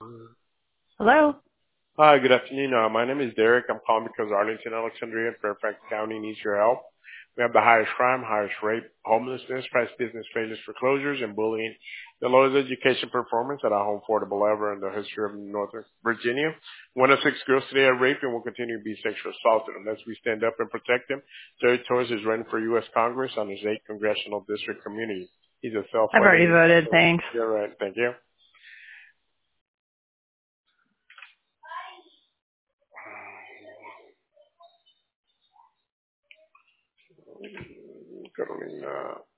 Hello? Hi, good afternoon. My name is Derek. I'm calling because Arlington, Alexandria, and Fairfax County needs your help. We have the highest crime, highest rape, homelessness, past business failures, foreclosures, and bullying. The lowest education performance at our home affordable ever in the history of Northern Virginia. One of 6 girls today are raped and will continue to be sexually assaulted unless we stand up and protect them. Terry Torres is running for U.S. Congress on his 8th congressional district community. He's a I've already self-funding. voted, thanks. You're right. Thank you. Carolina.